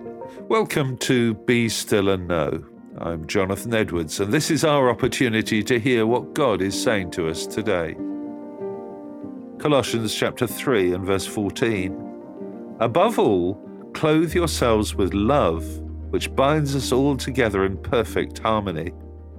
Welcome to Be Still and Know. I'm Jonathan Edwards, and this is our opportunity to hear what God is saying to us today. Colossians chapter 3 and verse 14. Above all, clothe yourselves with love, which binds us all together in perfect harmony.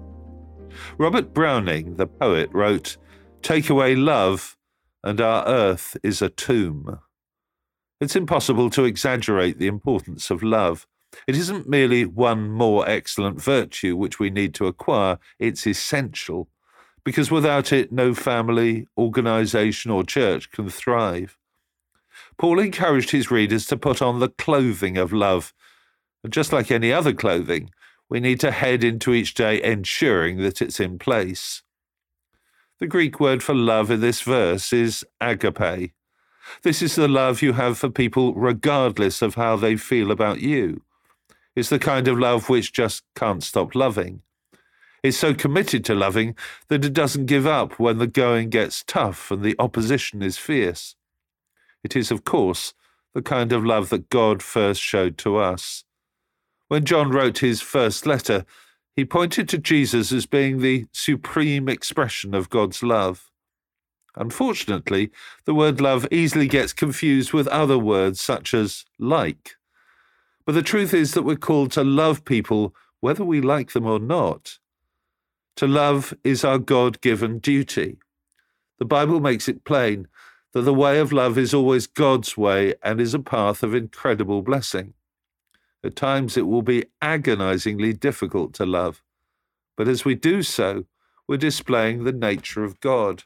Robert Browning, the poet, wrote, "Take away love, and our earth is a tomb." It's impossible to exaggerate the importance of love. It isn't merely one more excellent virtue which we need to acquire, it's essential, because without it no family, organisation or church can thrive. Paul encouraged his readers to put on the clothing of love, and just like any other clothing, we need to head into each day ensuring that it's in place. The Greek word for love in this verse is agape. This is the love you have for people regardless of how they feel about you. It's the kind of love which just can't stop loving. It's so committed to loving that it doesn't give up when the going gets tough and the opposition is fierce. It is, of course, the kind of love that God first showed to us. When John wrote his first letter, he pointed to Jesus as being the supreme expression of God's love. Unfortunately, the word love easily gets confused with other words such as like. But the truth is that we're called to love people whether we like them or not. To love is our God-given duty. The Bible makes it plain that the way of love is always God's way and is a path of incredible blessing. At times it will be agonizingly difficult to love, but as we do so, we're displaying the nature of God.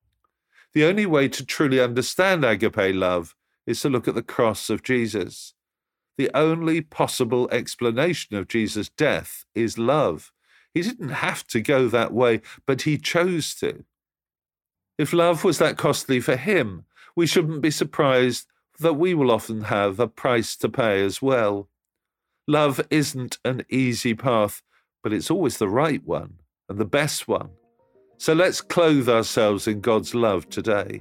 The only way to truly understand agape love is to look at the cross of Jesus. The only possible explanation of Jesus' death is love. He didn't have to go that way, but he chose to. If love was that costly for him, we shouldn't be surprised that we will often have a price to pay as well. Love isn't an easy path, but it's always the right one and the best one. So let's clothe ourselves in God's love today.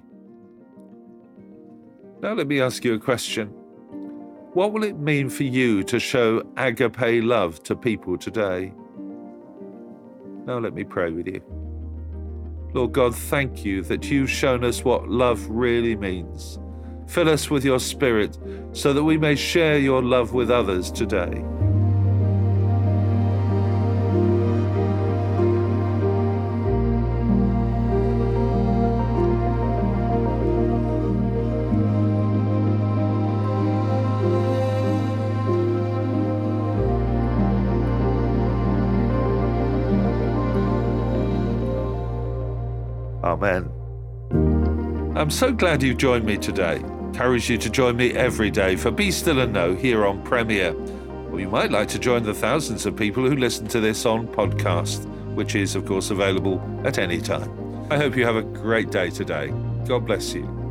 Now let me ask you a question. What will it mean for you to show agape love to people today? Now let me pray with you. Lord God, thank you that you've shown us what love really means. Fill us with your Spirit so that we may share your love with others today. Amen. I'm so glad you joined me today. Encourage you to join me every day for Be Still and Know here on Premier. Or you might like to join the thousands of people who listen to this on podcast, which is, of course, available at any time. I hope you have a great day today. God bless you.